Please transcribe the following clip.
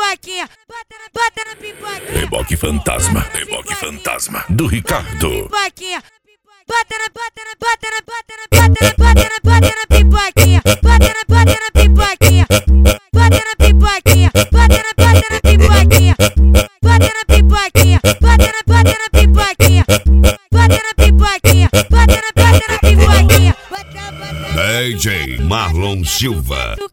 pipoquinha, bota na pipoquinha. Reboque fantasma do Ricardo. Pipoquinha, bota na pipoquinha, bota na pipoquinha, bota na pipoquinha, bota na pipoquinha, bota na pipoquinha, bota na pipoquinha, bota na pipoquinha, bota na pipoquinha. DJ Marlon Silva.